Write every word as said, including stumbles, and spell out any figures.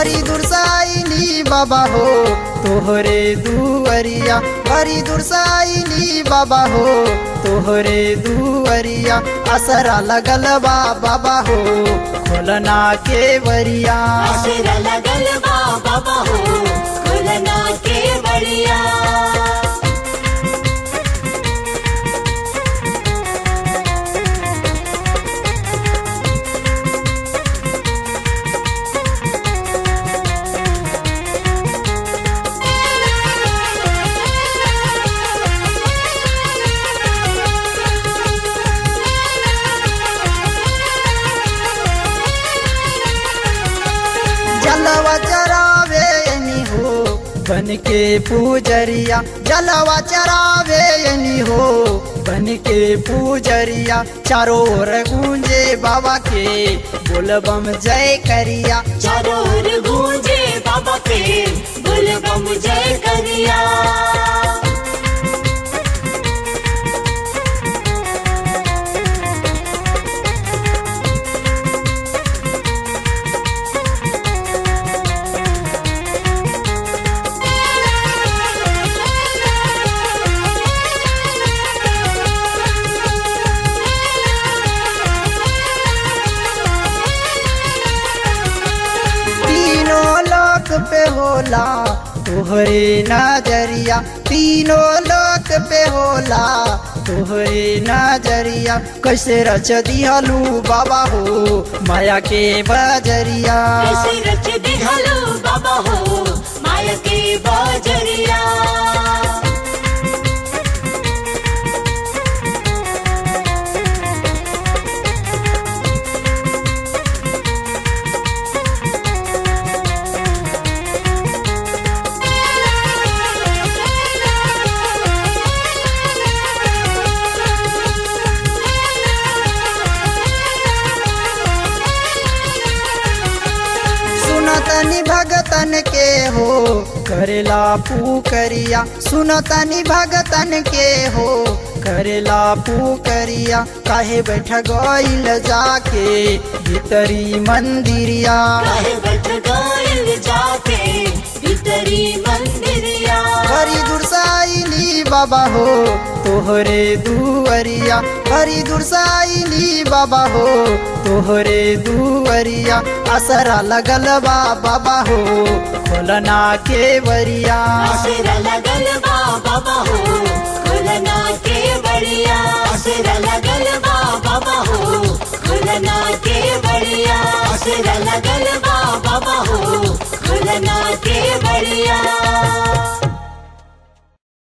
बड़ी दुर्साइली बाबा हो तोहरे दुअरिया, बड़ी दुर्साइली बाबा हो तोहरे दुअरिया। असरा लगल बा बाबा हो खोलना के वरिया, असरा लगल बा बाबा हो खोलना के वरिया। जलवा चरावे यनी हो बन के पूजरिया, जलवा चरावे यनी हो बन के पूजरिया। चारों ओर गूंजे बाबा के बोलबम जय करिया, चारों ओर गूंजे बाबा के बोलबम जय करिया। पे होला तोहरे नजरिया, तीनों लोक पे होला तोहरे नजरिया। कैसे रच दिहलू बाबा हो माया के बजरिया, कैसे रच दिहलू बाबा हो माया के बजरिया। सुनतनी भगतन के हो करेला पुकरिया, सुनतनी भगतन के हो करेला पुकरिया। काहे बैठ गइल जाके भीतरी मंदिरिया, काहे बैठ गइल जाके भीतरी मंदिरिया। बड़ी दुर्साइली बाबा हो तोहरे दुअरिया, बड़ी दुर्साइली बाबा हो तोहरे दुअरिया। असरा लगल बा बाबा हो खोलना के वरिया, असरा लगल बा बाबा हो खोलना के वरिया। असरा लगल बा बाबा हो खोलना के वरिया। असरा लगल